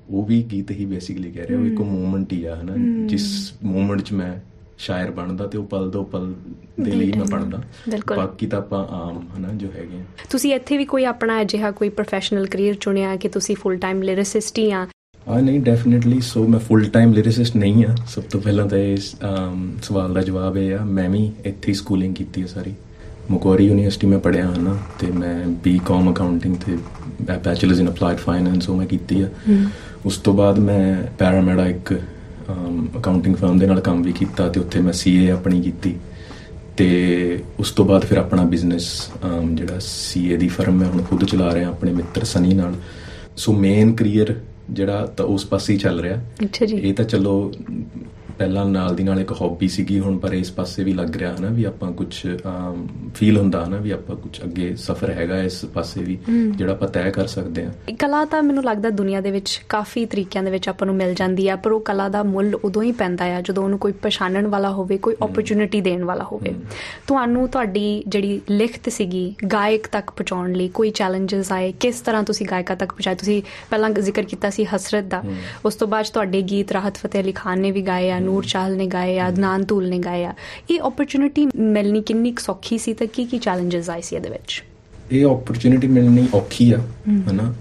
ਉਹ ਵੀ ਗੀਤ ਹੀ ਬੇਸਿਕਲੀ ਕਹਿ ਰਿਹਾ, ਉਹ ਇੱਕ ਮੂਵਮੈਂਟ ਹੀ ਆ ਹੈ ਨਾ, ਜਿਸ ਮੂਵਮੈਂਟ 'ਚ ਮੈਂ ਸ਼ਾਇਰ ਬਣਦਾ ਤੇ ਉਹ ਪਲ ਦੋ ਪਲ ਦੇ ਲਈ ਮੈਂ ਬਣਦਾ, ਬਾਕੀ ਤਾਂ ਆਪਾਂ ਆਮ ਹੈ ਨਾ ਜੋ ਹੈਗੇ। ਤੁਸੀਂ ਇੱਥੇ ਵੀ ਕੋਈ ਆਪਣਾ ਅਜਿਹਾ ਕੋਈ ਪ੍ਰੋਫੈਸ਼ਨਲ ਕਰੀਅਰ ਚੁਣਿਆ ਕਿ ਤੁਸੀਂ ਫੁੱਲ ਟਾਈਮ ਲਿਰਿਸਿਸਟ ਹੀ ਆ? ਹਾਂ ਨਹੀਂ, ਡੈਫੀਨੇਟਲੀ। ਸੋ ਮੈਂ ਫੁੱਲ ਟਾਈਮ ਲਿਰਿਸਿਸਟ ਨਹੀਂ ਹਾਂ। ਸਭ ਤੋਂ ਪਹਿਲਾਂ ਤਾਂ ਇਸ ਸਵਾਲ ਦਾ ਜਵਾਬ ਇਹ ਆ, ਮੈਂ ਵੀ ਇੱਥੇ ਹੀ ਸਕੂਲਿੰਗ ਕੀਤੀ ਹੈ ਸਾਰੀ, ਮਕਵਾਰੀ ਯੂਨੀਵਰਸਿਟੀ ਮੈਂ ਪੜ੍ਹਿਆ ਹੈ ਨਾ, ਅਤੇ ਮੈਂ ਬੀ ਕੌਮ ਅਕਾਊਂਟਿੰਗ ਅਤੇ ਬੈਚਲਰਸ ਇਨ ਅਪਲਾਈਡ ਫਾਈਨੈਂਸ ਉਹ ਮੈਂ ਕੀਤੀ ਆ। ਉਸ ਤੋਂ ਬਾਅਦ ਮੈਂ ਪੈਰਾਮੈਡਾ ਇੱਕ ਅਕਾਊਂਟਿੰਗ ਫਰਮ ਦੇ ਨਾਲ ਕੰਮ ਵੀ ਕੀਤਾ ਅਤੇ ਉੱਥੇ ਮੈਂ ਸੀ ਏ ਆਪਣੀ ਕੀਤੀ, ਅਤੇ ਉਸ ਤੋਂ ਬਾਅਦ ਫਿਰ ਆਪਣਾ ਬਿਜ਼ਨਸ ਜਿਹੜਾ ਸੀ ਏ ਦੀ ਫਰਮ ਮੈਂ ਹੁਣ ਖੁਦ ਚਲਾ ਰਿਹਾ ਆਪਣੇ ਮਿੱਤਰ ਸਨੀ ਨਾਲ। ਸੋ ਮੇਨ ਕਰੀਅਰ ਜਿਹੜਾ ਤਾਂ ਉਸ ਪਾਸੇ ਹੀ ਚੱਲ ਰਿਹਾ। ਅੱਛਾ ਜੀ। ਇਹ ਤਾਂ ਚਲੋ ਪਹਿਲਾਂ ਨਾਲ ਦੀ ਨਾਲ ਇੱਕ ਹੌਬੀ ਸੀਗੀ, ਹੁਣ ਪਰ ਇਸ ਪਾਸੇ ਵੀ ਲੱਗ ਰਿਹਾ ਹੈ ਨਾ ਵੀ ਆਪਾਂ ਕੁਛ ਫੀਲ ਹੁੰਦਾ ਹੈ ਨਾ ਵੀ ਆਪਾਂ ਕੁਛ ਅੱਗੇ ਸਫ਼ਰ ਹੈਗਾ ਇਸ ਪਾਸੇ ਵੀ ਜਿਹੜਾ ਆਪਾਂ ਤੈਅ ਕਰ ਸਕਦੇ ਹਾਂ। ਕਲਾ ਤਾਂ ਮੈਨੂੰ ਲੱਗਦਾ ਦੁਨੀਆ ਦੇ ਵਿੱਚ ਕਾਫੀ ਤਰੀਕਿਆਂ ਦੇ ਵਿੱਚ ਆਪਾਂ ਨੂੰ ਮਿਲ ਜਾਂਦੀ ਆ, ਪਰ ਉਹ ਕਲਾ ਦਾ ਮੁੱਲ ਉਦੋਂ ਹੀ ਪੈਂਦਾ ਆ ਜਦੋਂ ਉਹਨੂੰ ਕੋਈ ਪਛਾਣਨ ਵਾਲਾ ਹੋਵੇ, ਕੋਈ ਓਪਰਚੁਨਿਟੀ ਦੇਣ ਵਾਲਾ ਹੋਵੇ। ਤੁਹਾਨੂੰ ਤੁਹਾਡੀ ਜਿਹੜੀ ਲਿਖਤ ਸੀਗੀ ਗਾਇਕ ਤੱਕ ਪਹੁੰਚਾਉਣ ਲਈ ਕੋਈ ਚੈਲੰਜਸ ਆਏ? ਕਿਸ ਤਰ੍ਹਾਂ ਤੁਸੀਂ ਗਾਇਕਾਂ ਤੱਕ ਪਹੁੰਚਾਏ? ਤੁਸੀਂ ਪਹਿਲਾਂ ਜ਼ਿਕਰ ਕੀਤਾ ਸੀ ਹਸਰਤ ਦਾ, ਉਸ ਤੋਂ ਬਾਅਦ ਤੁਹਾਡੇ ਗੀਤ ਰਾਹਤ ਫਤਿਹ ਅਲੀ ਖਾਨ ਨੇ ਵੀ ਗਾਏ ਆ, ਨੂਰ ਚਾਹਲ ਨੇ ਗਾਏ ਆ, ਅਦਨਾਨ ਧੂਲ ਨੇ ਗਾਏ ਆ। ਇਹ ਓਪਰਚੁਨਿਟੀ ਮਿਲਣੀ ਕਿੰਨੀ ਕੁ ਸੌਖੀ ਸੀ ਤੇ ਕੀ ਕੀ ਚੈਲੰਜਸ ਆਏ ਸੀ ਇਹਦੇ ਵਿੱਚ? ਇਹ ਓਪਰਚੁਨਿਟੀ ਮਿਲਣੀ ਔਖੀ ਆ ਹੈ ਨਾ,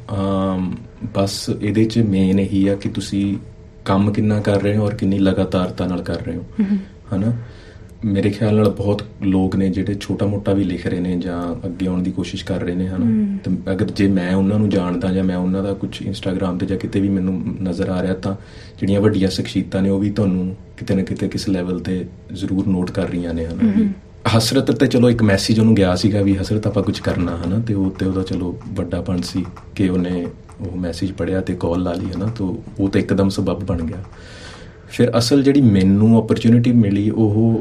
ਬਸ ਇਹਦੇ 'ਚ ਮੇਨ ਇਹੀ ਆ ਕਿ ਤੁਸੀਂ ਕੰਮ ਕਿੰਨਾ ਕਰ ਰਹੇ ਹੋ ਔਰ ਕਿੰਨੀ ਲਗਾਤਾਰਤਾ ਨਾਲ ਕਰ ਰਹੇ ਹੋ ਹੈ ਨਾ। ਮੇਰੇ ਖਿਆਲ ਨਾਲ ਬਹੁਤ ਲੋਕ ਨੇ ਜਿਹੜੇ ਛੋਟਾ ਮੋਟਾ ਵੀ ਲਿਖ ਰਹੇ ਨੇ ਜਾਂ ਅੱਗੇ ਆਉਣ ਦੀ ਕੋਸ਼ਿਸ਼ ਕਰ ਰਹੇ ਨੇ ਹੈ ਨਾ, ਤੇ ਅਗਰ ਜੇ ਮੈਂ ਉਹਨਾਂ ਨੂੰ ਜਾਣਦਾ ਜਾਂ ਮੈਂ ਉਹਨਾਂ ਦਾ ਕੁਛ ਇੰਸਟਾਗ੍ਰਾਮ 'ਤੇ ਜਾਂ ਕਿਤੇ ਵੀ ਮੈਨੂੰ ਨਜ਼ਰ ਆ ਰਿਹਾ ਤਾਂ ਜਿਹੜੀਆਂ ਵੱਡੀਆਂ ਸ਼ਖਸੀਅਤਾਂ ਨੇ ਉਹ ਵੀ ਤੁਹਾਨੂੰ ਕਿਤੇ ਨਾ ਕਿਤੇ ਕਿਸ ਲੈਵਲ 'ਤੇ ਜ਼ਰੂਰ ਨੋਟ ਕਰ ਰਹੀਆਂ ਨੇ ਹੈ ਨਾ। ਹਸਰਤ ਤੇ ਚਲੋ ਇੱਕ ਮੈਸੇਜ ਉਹਨੂੰ ਗਿਆ ਸੀਗਾ ਵੀ ਹਸਰਤ ਆਪਾਂ ਕੁਝ ਕਰਨਾ ਹੈ ਨਾ, ਅਤੇ ਉਹ ਤੇ ਉਹਦਾ ਚਲੋ ਵੱਡਾਪਣ ਸੀ ਕਿ ਉਹਨੇ ਉਹ ਮੈਸੇਜ ਪੜ੍ਹਿਆ ਅਤੇ ਕਾਲ ਲਾ ਲਈ ਹੈ ਨਾ, ਤਾਂ ਉਹ ਤਾਂ ਇੱਕਦਮ ਸਬੱਬ ਬਣ ਗਿਆ। ਫਿਰ ਅਸਲ ਜਿਹੜੀ ਮੈਨੂੰ ਓਪਰਚੁਨਿਟੀ ਮਿਲੀ ਉਹ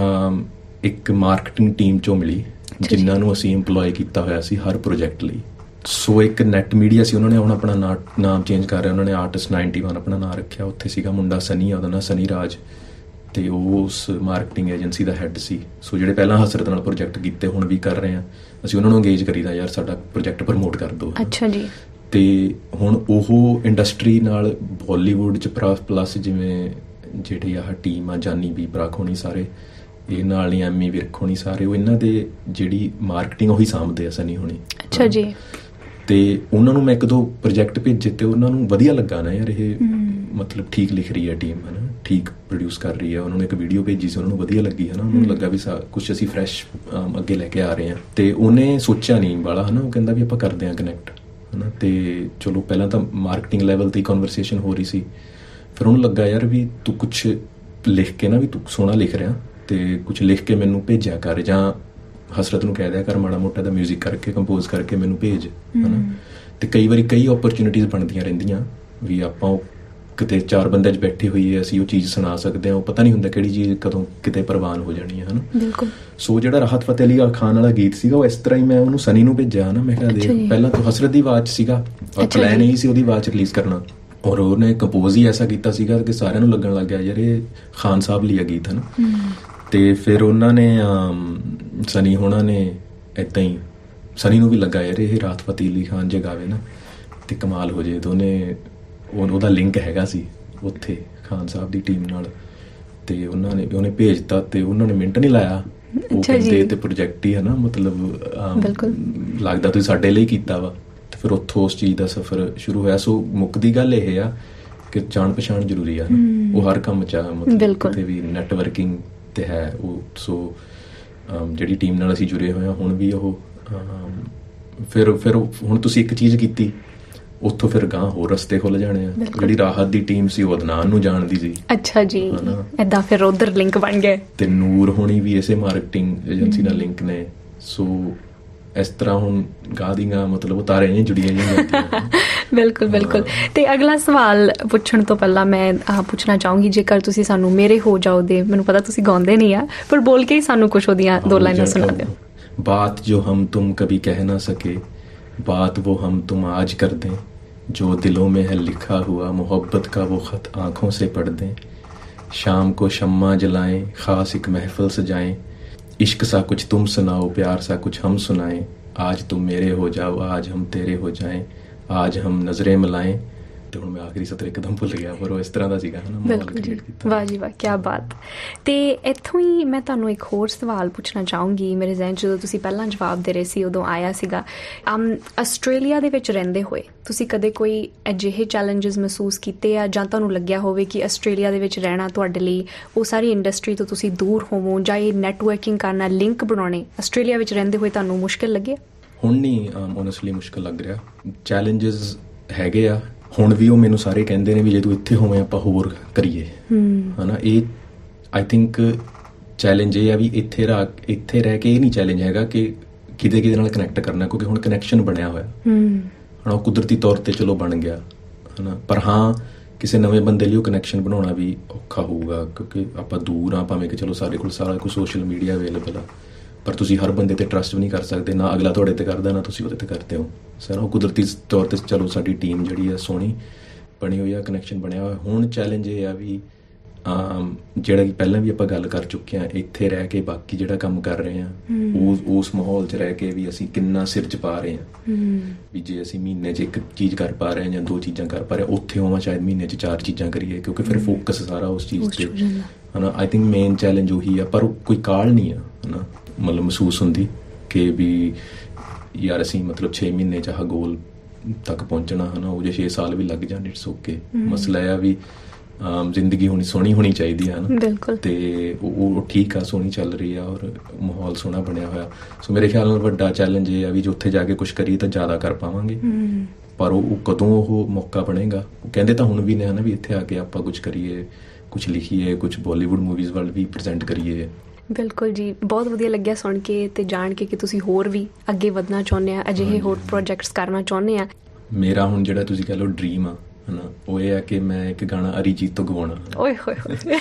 ਇੱਕ ਮਾਰਕੀਟਿੰਗ ਟੀਮ 'ਚੋਂ ਮਿਲੀ, ਜਿਨ੍ਹਾਂ ਨੂੰ ਅਸੀਂ ਇੰਪਲੋਏ ਕੀਤਾ ਹੋਇਆ ਸੀ ਹਰ ਪ੍ਰੋਜੈਕਟ ਲਈ। ਸੋ ਇੱਕ ਨੈੱਟ ਮੀਡੀਆ ਸੀ, ਉਹਨਾਂ ਨੇ ਹੁਣ ਆਪਣਾ ਨਾ ਨਾਮ ਚੇਂਜ ਕਰ ਰਿਹਾ, ਉਹਨਾਂ ਨੇ ਆਰਟਿਸਟ ਨਾਈਨਟੀ ਵਨ ਆਪਣਾ ਨਾਮ ਰੱਖਿਆ। ਉੱਥੇ ਸੀਗਾ ਮੁੰਡਾ ਸਨੀ, ਉਹਦਾ ਨਾਂ ਸਨੀ ਰਾਜ, ਅਤੇ ਉਹ ਉਸ ਮਾਰਕੀਟਿੰਗ ਏਜੰਸੀ ਦਾ ਹੈੱਡ ਸੀ। ਸੋ ਜਿਹੜੇ ਪਹਿਲਾਂ ਹਸਰਤ ਨਾਲ ਪ੍ਰੋਜੈਕਟ ਕੀਤੇ ਹੁਣ ਵੀ ਕਰ ਰਹੇ ਹਾਂ ਅਸੀਂ, ਉਹਨਾਂ ਨੂੰ ਅੰਗੇਜ ਕਰੀਦਾ, ਯਾਰ ਸਾਡਾ ਪ੍ਰੋਜੈਕਟ ਪ੍ਰਮੋਟ ਕਰ ਦਿਓ। ਅੱਛਾ ਜੀ। ਅਤੇ ਹੁਣ ਉਹ ਇੰਡਸਟਰੀ ਨਾਲ ਬਾਲੀਵੁੱਡ 'ਚ ਪਲੱਸ ਜਿਵੇਂ ਜਿਹੜੀ ਆਹ ਟੀਮ ਆ ਜਾਨੀ ਬੀ ਬਰਾਕ ਹੋਣੀ ਸਾਰੇ, ਇਹ ਨਾਲ ਹੀ ਐਮੀ ਵਿਰਕ ਹੋਣੀ ਸਾਰੇ, ਉਹ ਇਹਨਾਂ ਦੇ ਜਿਹੜੀ ਮਾਰਕੀਟਿੰਗ ਉਹੀ ਸਾਂਭਦੇ ਆ ਸਨੀ ਹੋਣੀ। ਅੱਛਾ ਜੀ। ਅਤੇ ਉਹਨਾਂ ਨੂੰ ਮੈਂ ਇੱਕ ਦੋ ਪ੍ਰੋਜੈਕਟ ਭੇਜੇ ਅਤੇ ਉਹਨਾਂ ਨੂੰ ਵਧੀਆ ਲੱਗਾ ਨਾ, ਯਾਰ ਇਹ ਮਤਲਬ ਠੀਕ ਲਿਖ ਰਹੀ ਹੈ ਟੀਮ ਹੈ ਨਾ, ਠੀਕ ਪ੍ਰੋਡਿਊਸ ਕਰ ਰਹੀ ਹੈ। ਉਹਨਾਂ ਨੂੰ ਇੱਕ ਵੀਡੀਓ ਭੇਜੀ ਸੀ, ਉਹਨਾਂ ਨੂੰ ਵਧੀਆ ਲੱਗੀ ਹੈ ਨਾ, ਉਹਨਾਂ ਨੂੰ ਲੱਗਾ ਵੀ ਸਾ ਕੁਛ ਅਸੀਂ ਫਰੈਸ਼ ਅੱਗੇ ਲੈ ਕੇ ਆ ਰਹੇ ਹਾਂ। ਅਤੇ ਉਹਨੇ ਸੋਚਿਆ ਨਹੀਂ ਵਾਲਾ ਹੈ ਨਾ, ਉਹ ਕਹਿੰਦਾ ਵੀ ਆਪਾਂ ਕਰਦੇ ਹਾਂ ਕਨੈਕਟ ਹੈ ਨਾ। ਅਤੇ ਚਲੋ ਪਹਿਲਾਂ ਤਾਂ ਮਾਰਕੀਟਿੰਗ ਲੈਵਲ 'ਤੇ ਕਨਵਰਸੇਸ਼ਨ ਹੋ ਰਹੀ ਸੀ, ਫਿਰ ਉਹਨੂੰ ਲੱਗਾ ਯਾਰ ਵੀ ਤੂੰ ਕੁਛ ਲਿਖ ਕੇ ਨਾ, ਵੀ ਤੂੰ ਸੋਹਣਾ ਲਿਖ ਰਿਹਾ ਅਤੇ ਕੁਛ ਲਿਖ ਕੇ ਮੈਨੂੰ ਭੇਜਿਆ ਕਰ, ਜਾਂ ਹਸਰਤ ਨੂੰ ਕਹਿ ਦਿਆ ਕਰ ਮਾੜਾ ਮੋਟਾ ਦਾ ਮਿਊਜ਼ਿਕ ਕਰਕੇ ਕੰਪੋਜ਼ ਕਰਕੇ ਮੈਨੂੰ ਭੇਜ ਹੈ ਨਾ। ਅਤੇ ਕਈ ਵਾਰੀ ਕਈ ਓਪਰਚੁਨਿਟੀਜ਼ ਬਣਦੀਆਂ ਰਹਿੰਦੀਆਂ ਵੀ ਆਪਾਂ ਉਹ ਕਿਤੇ ਚਾਰ ਬੰਦਿਆਂ 'ਚ ਬੈਠੇ ਹੋਈਏ, ਅਸੀਂ ਉਹ ਚੀਜ਼ ਸੁਣਾ ਸਕਦੇ ਹਾਂ, ਉਹ ਪਤਾ ਨਹੀਂ ਹੁੰਦਾ ਕਿਹੜੀ ਚੀਜ਼ ਕਦੋਂ ਕਿਤੇ ਪ੍ਰਵਾਨ ਹੋ ਜਾਣੀ ਹੈ ਨਾ। ਬਿਲਕੁਲ। ਸੋ ਜਿਹੜਾ ਰਾਹਤ ਫਤਿਹ ਅਲੀ ਖਾਨ ਵਾਲਾ ਗੀਤ ਸੀਗਾ ਉਹ ਇਸ ਤਰ੍ਹਾਂ ਹੀ ਮੈਂ ਉਹਨੂੰ ਸਨੀ ਨੂੰ ਭੇਜਿਆ ਨਾ, ਮੈਂ ਕਿਹਾ ਦੇਖ ਪਹਿਲਾਂ ਤਾਂ ਹਸਰਤ ਦੀ ਆਵਾਜ਼ 'ਚ ਸੀਗਾ ਔਰ ਪਲਾਨ ਇਹੀ ਸੀ ਉਹਦੀ ਆਵਾਜ਼ 'ਚ ਰਿਲੀਜ਼ ਕਰਨਾ, ਔਰ ਉਹਨੇ ਕੰਪੋਜ਼ ਹੀ ਐਸਾ ਕੀਤਾ ਸੀਗਾ ਕਿ ਸਾਰਿਆਂ ਨੂੰ ਲੱਗਣ ਲੱਗ ਗਿਆ ਯਾਰ ਇਹ ਖਾਨ ਸਾਹਿਬ ਲਈ ਆ ਗੀਤ ਹੈ ਨਾ। ਅਤੇ ਫਿਰ ਉਹਨਾਂ ਨੇ ਸਨੀ ਹੋਣਾ ਨੇ ਇੱਦਾਂ ਹੀ, ਸਨੀ ਨੂੰ ਵੀ ਲੱਗਾ ਯਾਰ ਇਹ ਰਾਹਤ ਫਤਿਹ ਅਲੀ ਖਾਨ ਜੇ ਗਾਵੇ ਨਾ ਅਤੇ ਕਮਾਲ ਹੋ ਜਾਏ, ਤਾਂ ਉਹਨੇ ਉਹਦਾ ਲਿੰਕ ਹੈਗਾ ਸੀ ਉੱਥੇ ਖਾਨ ਸਾਹਿਬ ਦੀ ਟੀਮ ਨਾਲ, ਅਤੇ ਉਹਨਾਂ ਨੇ ਉਹਨੇ ਭੇਜਤਾ ਅਤੇ ਉਹਨਾਂ ਨੇ ਮਿੰਟ ਨਹੀਂ ਲਾਇਆ, ਉਹ ਕਹਿੰਦੇ ਤੇ ਪ੍ਰੋਜੈਕਟ ਹੀ ਹੈ ਨਾ, ਮਤਲਬ ਲੱਗਦਾ ਤੁਸੀਂ ਸਾਡੇ ਲਈ ਕੀਤਾ ਵਾ। ਅਤੇ ਫਿਰ ਉੱਥੋਂ ਉਸ ਚੀਜ਼ ਦਾ ਸਫ਼ਰ ਸ਼ੁਰੂ ਹੋਇਆ। ਸੋ ਮੁੱਕਦੀ ਗੱਲ ਇਹ ਆ ਕਿ ਜਾਣ ਪਛਾਣ ਜ਼ਰੂਰੀ ਆ, ਉਹ ਹਰ ਕੰਮ 'ਚ ਮਤਲਬ ਕਿਤੇ ਵੀ ਨੈਟਵਰਕਿੰਗ 'ਤੇ ਹੈ ਉਹ। ਸੋ ਜਿਹੜੀ ਟੀਮ ਨਾਲ ਅਸੀਂ ਜੁੜੇ ਹੋਏ ਹਾਂ ਹੁਣ ਵੀ ਉਹ, ਫਿਰ ਫਿਰ ਹੁਣ ਤੁਸੀਂ ਇੱਕ ਚੀਜ਼ ਕੀਤੀ ਉੱਥੋਂ ਫਿਰ ਗਾਂ ਹੋਰ ਰਸਤੇ ਖੁੱਲ ਜਾਣੇ ਆ। ਜਿਹੜੀ ਰਾਹਤ ਦੀ ਟੀਮ ਸੀ ਉਹ ਅਦਨਾਨ ਨੂੰ ਜਾਣਦੀ ਸੀ। ਅੱਛਾ ਜੀ, ਏਦਾਂ ਫਿਰ ਉਧਰ ਲਿੰਕ ਬਣ ਗਏ। ਤੇ ਨੂਰ ਹੋਣੀ ਵੀ ਇਸੇ ਮਾਰਕੀਟਿੰਗ ਏਜੰਸੀ ਨਾਲ ਲਿੰਕ ਨੇ। ਸੋ ਇਸ ਤਰ੍ਹਾਂ ਹੁਣ ਗਾਹ ਦੀਆਂ ਮਤਲਬ ਉਹ ਤਾਰੇ ਨਹੀਂ ਜੁੜੀਆਂ ਜਾਂਦੀਆਂ। ਬਿਲਕੁਲ ਬਿਲਕੁਲ। ਤੇ ਅਗਲਾ ਸਵਾਲ ਪੁੱਛਣ ਤੋਂ ਪਹਿਲਾਂ ਮੈਂ ਆਹ ਪੁੱਛਣਾ ਚਾਹੂੰਗੀ, ਜੇਕਰ ਤੁਸੀਂ ਸਾਨੂੰ ਮੇਰੇ ਹੋ ਜਾਓ ਦੇ, ਮੈਨੂੰ ਪਤਾ ਤੁਸੀਂ ਗਾਉਂਦੇ ਨਹੀਂ ਆ, ਪਰ ਬੋਲ ਕੇ ਹੀ ਸਾਨੂੰ ਕੁਛ ਉਹਦੀਆਂ ਦੋ ਲਾਈਨਾਂ ਸੁਣਾ ਦਿਓ। ਬਾਤ ਜੋ ਹਮ ਤੁਮ ਕਭੀ ਕਹਿ ਨਾ ਸਕੇ, बात वो हम तुम आज कर दें, जो दिलों में है लिखा हुआ मोहब्बत का वो ख़त आँखों से पढ़ दें। शाम को शम्मा जलाएं, ख़ास एक महफ़िल सजाएं, इश्क सा कुछ तुम सुनाओ, प्यार सा कुछ हम सुनाएं। आज तुम मेरे हो जाओ, आज हम तेरे हो जाएं, आज हम नज़रें मिलाएं, ਤੇ ਹੁਣ ਮੈਂ ਆਖਰੀ ਸਤਰ ਇੱਕਦਮ ਭੁੱਲ ਗਿਆ, ਪਰ ਉਹ ਇਸ ਤਰ੍ਹਾਂ ਦਾ ਸੀਗਾ ਹੈ ਨਾ। ਬਿਲਕੁਲ ਜੀ, ਵਾਹ ਜੀ ਵਾਹ, ਕਿਆ ਬਾਤ। ਤੇ ਇੱਥੋਂ ਹੀ ਮੈਂ ਤੁਹਾਨੂੰ ਇੱਕ ਹੋਰ ਸਵਾਲ ਪੁੱਛਣਾ ਚਾਹੂੰਗੀ, ਮੇਰੇ ਜ਼ਹਿਨ 'ਚ ਜਦੋਂ ਤੁਸੀਂ ਪਹਿਲਾਂ ਜਵਾਬ ਦੇ ਰਹੇ ਸੀ ਉਦੋਂ ਆਇਆ ਸੀਗਾ। ਆਸਟ੍ਰੇਲੀਆ ਦੇ ਵਿੱਚ ਰਹਿੰਦੇ ਹੋਏ ਤੁਸੀਂ ਕਦੇ ਕੋਈ ਅਜਿਹੇ ਚੈਲੰਜਸ ਮਹਿਸੂਸ ਕੀਤੇ ਆ, ਜਾਂ ਤੁਹਾਨੂੰ ਲੱਗਿਆ ਹੋਵੇ ਕਿ ਆਸਟ੍ਰੇਲੀਆ ਦੇ ਵਿੱਚ ਰਹਿਣਾ ਤੁਹਾਡੇ ਲਈ, ਉਹ ਸਾਰੀ ਇੰਡਸਟਰੀ ਤੋਂ ਤੁਸੀਂ ਦੂਰ ਹੋਵੋ, ਜਾਂ ਇਹ ਨੈਟਵਰਕਿੰਗ ਕਰਨਾ, ਲਿੰਕ ਬਣਾਉਣੇ ਆਸਟ੍ਰੇਲੀਆ ਵਿੱਚ ਰਹਿੰਦੇ ਹੋਏ ਤੁਹਾਨੂੰ ਮੁਸ਼ਕਿਲ ਲੱਗੇ? ਹੁਣ ਨਹੀਂ, ਓਨੈਸਟਲੀ ਮੁਸ਼ਕਿਲ ਲੱਗ ਰਿਹਾ। ਚੈਲੰਜਸ ਹੈਗੇ ਆ ਹੁਣ ਵੀ, ਉਹ ਮੈਨੂੰ ਸਾਰੇ ਕਹਿੰਦੇ ਨੇ ਵੀ ਜੇ ਤੂੰ ਇੱਥੇ ਹੋਵੇਂ ਆਪਾਂ ਹੋਰ ਕਰੀਏ, ਹੈ ਨਾ। ਇਹ ਆਈ ਥਿੰਕ ਚੈਲੰਜ ਇਹ ਆ ਵੀ ਇੱਥੇ ਰਹਿ ਇੱਥੇ ਰਹਿ ਕੇ ਇਹ ਨਹੀਂ ਚੈਲੰਜ ਹੈਗਾ ਕਿ ਕਿਤੇ ਕਿਤੇ ਨਾਲ ਕਨੈਕਟ ਕਰਨਾ, ਕਿਉਂਕਿ ਹੁਣ ਕਨੈਕਸ਼ਨ ਬਣਿਆ ਹੋਇਆ ਹੁਣ, ਉਹ ਕੁਦਰਤੀ ਤੌਰ 'ਤੇ ਚਲੋ ਬਣ ਗਿਆ ਹੈ ਨਾ। ਪਰ ਹਾਂ ਕਿਸੇ ਨਵੇਂ ਬੰਦੇ ਲਈ ਉਹ ਕਨੈਕਸ਼ਨ ਬਣਾਉਣਾ ਵੀ ਔਖਾ ਹੋਊਗਾ, ਕਿਉਂਕਿ ਆਪਾਂ ਦੂਰ ਆ, ਭਾਵੇਂ ਕਿ ਚਲੋ ਸਾਡੇ ਕੋਲ ਸਾਰਾ ਕੁਝ ਸੋਸ਼ਲ ਮੀਡੀਆ ਅਵੇਲੇਬਲ ਆ, ਪਰ ਤੁਸੀਂ ਹਰ ਬੰਦੇ 'ਤੇ ਟਰਸਟ ਵੀ ਨਹੀਂ ਕਰ ਸਕਦੇ, ਨਾ ਅਗਲਾ ਤੁਹਾਡੇ 'ਤੇ ਕਰਦਾ, ਨਾ ਤੁਸੀਂ ਉਹਦੇ 'ਤੇ ਕਰਦੇ ਹੋ। ਸਰ ਉਹ ਕੁਦਰਤੀ ਤੌਰ 'ਤੇ ਚਲੋ ਸਾਡੀ ਟੀਮ ਜਿਹੜੀ ਆ ਸੋਹਣੀ ਬਣੀ ਹੋਈ ਆ, ਕਨੈਕਸ਼ਨ ਬਣਿਆ ਹੋਇਆ। ਹੁਣ ਚੈਲੰਜ ਇਹ ਆ ਵੀ ਜਿਹੜਾ ਕਿ ਪਹਿਲਾਂ ਵੀ ਆਪਾਂ ਗੱਲ ਕਰ ਚੁੱਕੇ ਹਾਂ, ਇੱਥੇ ਰਹਿ ਕੇ ਬਾਕੀ ਜਿਹੜਾ ਕੰਮ ਕਰ ਰਹੇ ਹਾਂ ਉਸ ਉਸ ਮਾਹੌਲ 'ਚ ਰਹਿ ਕੇ ਵੀ ਅਸੀਂ ਕਿੰਨਾ ਸਿਰ 'ਚ ਪਾ ਰਹੇ ਹਾਂ। ਵੀ ਜੇ ਅਸੀਂ ਮਹੀਨੇ 'ਚ ਇੱਕ ਚੀਜ਼ ਕਰ ਪਾ ਰਹੇ ਹਾਂ ਜਾਂ ਦੋ ਚੀਜ਼ਾਂ ਕਰ ਪਾ ਰਹੇ, ਉੱਥੇ ਹੋਵਾਂ ਸ਼ਾਇਦ ਮਹੀਨੇ 'ਚ ਚਾਰ ਚੀਜ਼ਾਂ ਕਰੀਏ, ਕਿਉਂਕਿ ਫਿਰ ਫੋਕਸ ਸਾਰਾ ਉਸ ਚੀਜ਼ 'ਤੇ ਹੈ ਨਾ। ਆਈ ਥਿੰਕ ਮੇਨ ਚੈਲੰਜ ਉਹੀ ਆ, ਪਰ ਕੋਈ ਕਾਹਲ ਨਹੀਂ ਆ ਹੈ ਨਾ, ਮਤਲਬ ਮਹਿਸੂਸ ਹੁੰਦੀ ਕਿ ਵੀ ਯਾਰ ਅਸੀਂ ਮਤਲਬ ਛੇ ਮਹੀਨੇ 'ਚ ਆਹ ਗੋਲ ਤੱਕ ਪਹੁੰਚਣਾ ਹੈ ਨਾ, ਉਹ ਜੇ ਛੇ ਸਾਲ ਵੀ ਲੱਗ ਜਾਣ ਇਟਸ ਓਕੇ। ਮਸਲਾ ਇਹ ਆ ਵੀ ਜ਼ਿੰਦਗੀ ਹੋਣੀ ਸੋਹਣੀ ਹੋਣੀ ਚਾਹੀਦੀ ਹੈ ਨਾ, ਤੇ ਉਹ ਠੀਕ ਆ, ਸੋਹਣੀ ਚੱਲ ਰਹੀ ਆ ਔਰ ਮਾਹੌਲ ਸੋਹਣਾ ਬਣਿਆ ਹੋਇਆ। ਸੋ ਮੇਰੇ ਖਿਆਲ ਨਾਲ ਵੱਡਾ ਚੈਲੰਜ ਇਹ ਆ ਵੀ ਜੇ ਉੱਥੇ ਜਾ ਕੇ ਕੁਛ ਕਰੀਏ ਤਾਂ ਜ਼ਿਆਦਾ ਕਰ ਪਾਵਾਂਗੇ, ਪਰ ਉਹ ਕਦੋਂ ਉਹ ਮੌਕਾ ਬਣੇਗਾ। ਉਹ ਕਹਿੰਦੇ ਤਾਂ ਹੁਣ ਵੀ ਨੇ ਹੈ ਨਾ ਵੀ ਇੱਥੇ ਆ ਕੇ ਆਪਾਂ ਕੁਛ ਕਰੀਏ, ਕੁਛ ਲਿਖੀਏ, ਕੁਛ ਬਾਲੀਵੁੱਡ ਮੂਵੀਜ਼ ਵੱਲ ਵੀ ਪ੍ਰੈਜ਼ੈਂਟ ਕਰੀਏ। ਬਿਲਕੁਲ ਜੀ, ਬਹੁਤ ਵਧੀਆ ਲੱਗਿਆ ਸੁਣ ਕੇ ਤੇ ਜਾਣ ਕੇ ਕਿ ਤੁਸੀਂ ਹੋਰ ਵੀ ਅੱਗੇ ਵਧਣਾ ਚਾਹੁੰਦੇ ਆ, ਅਜਿਹੇ ਹੋਰ ਪ੍ਰੋਜੈਕਟਸ ਕਰਨਾ ਚਾਹੁੰਦੇ ਆ। ਮੇਰਾ ਹੁਣ ਜਿਹੜਾ ਤੁਸੀਂ ਕਹਿ ਲਓ ਡਰੀਮ ਆ ਹੈ ਨਾ, ਉਹ ਇਹ ਆ ਕਿ ਮੈਂ ਇੱਕ ਗਾਣਾ ਅਰੀਜੀਤ ਤੋਂ ਗਵਾਉਣਾ। ਓਏ ਹੋਏ ਹੋਏ।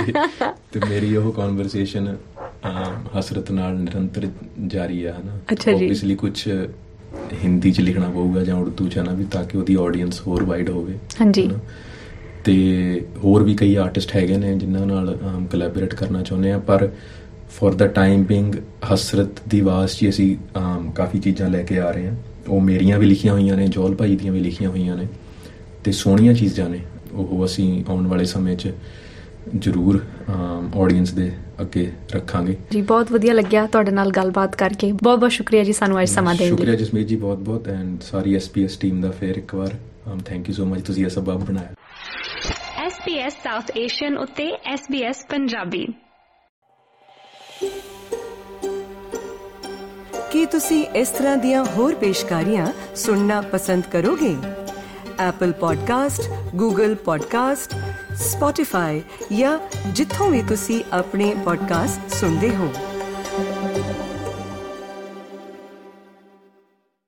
ਤੇ ਮੇਰੀ ਉਹ ਕਨਵਰਸੇਸ਼ਨ ਹਸਰਤ ਨਾਲ ਨਿਰੰਤਰ ਜਾਰੀ ਆ ਹੈ ਨਾ। ਓਬਵੀਅਸਲੀ ਕੁਛ ਹਿੰਦੀ 'ਚ ਲਿਖਣਾ ਪਊਗਾ ਜਾਂ ਉਰਦੂ 'ਚ ਹੈ ਨਾ, ਵੀ ਤਾਂ ਕਿ ਉਹਦੀ ਆਡੀਅੰਸ ਹੋਰ ਵਾਈਡ ਹੋਵੇ। ਹਾਂਜੀ। ਤੇ ਹੋਰ ਵੀ ਕਈ ਆਰਟਿਸਟ ਹੈਗੇ ਨੇ ਜਿਨ੍ਹਾਂ ਨਾਲ ਕੋਲੈਬੋਰੇਟ ਕਰਨਾ ਚਾਹੁੰਦੇ ਹਾਂ, ਪਰ for the time being Hasrat ਦੀ ਆਵਾਜ਼ 'ਚ ਅਸੀਂ ਕਾਫੀ ਚੀਜ਼ਾਂ ਲੈ ਕੇ ਆ ਰਹੇ ਹਾਂ। ਉਹ ਮੇਰੀਆਂ ਵੀ ਲਿਖੀਆਂ ਹੋਈਆਂ ਨੇ, ਜੋਲ ਭਾਈ ਦੀਆਂ ਵੀ ਲਿਖੀਆਂ ਹੋਈਆਂ ਨੇ, ਤੇ ਸੋਹਣੀਆਂ ਚੀਜ਼ਾਂ ਨੇ। ਉਹ ਅਸੀਂ ਆਉਣ ਵਾਲੇ ਸਮੇਂ 'ਚ ਜ਼ਰੂਰ ਆਡੀਅੰਸ ਦੇ ਅੱਗੇ ਰੱਖਾਂਗੇ ਜੀ। ਬਹੁਤ ਵਧੀਆ ਲੱਗਿਆ ਤੁਹਾਡੇ ਨਾਲ ਗੱਲਬਾਤ ਕਰਕੇ, ਬਹੁਤ ਬਹੁਤ ਸ਼ੁਕਰੀਆ ਜੀ ਸਾਨੂੰ ਅੱਜ ਸਮਾਂ ਦੇਣ ਲਈ। ਸ਼ੁਕਰੀਆ ਜਸਮੀਤ ਜੀ, ਬਹੁਤ ਬਹੁਤ, ਐਂਡ ਸਾਰੀ ਐਸ ਪੀ ਐਸ ਟੀਮ ਦਾ ਫਿਰ ਇੱਕ ਵਾਰ ਥੈਂਕ ਯੂ ਸੋ ਮਚ, ਤੁਸੀਂ ਇਹ ਸਬਬ ਬਣਾਇਆ। S P S South Asian ਉੱਤੇ ਐਸ ਬੀ ਐਸ ਪੰਜਾਬੀ। ਕੀ ਤੁਸੀਂ ਇਸ ਤਰ੍ਹਾਂ ਦੀਆਂ ਹੋਰ ਪੇਸ਼ਕਾਰੀਆਂ ਸੁਣਨਾ ਪਸੰਦ ਕਰੋਗੇ? Apple podcast, Google podcast, Spotify ਜਾਂ ਜਿੱਥੋਂ ਵੀ ਤੁਸੀਂ ਆਪਣੇ ਪੋਡਕਾਸਟ ਸੁਣਦੇ ਹੋ।